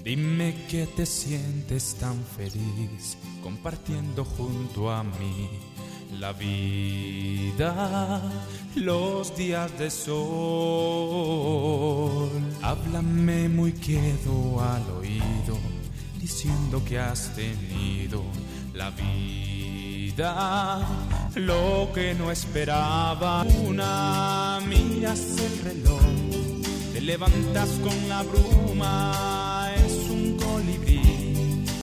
Dime que te sientes tan feliz compartiendo junto a mí la vida, los días de sol. Háblame muy quedo al oído, diciendo que has tenido la vida, lo que no esperaba. Una, miras el reloj, te levantas con la bruma.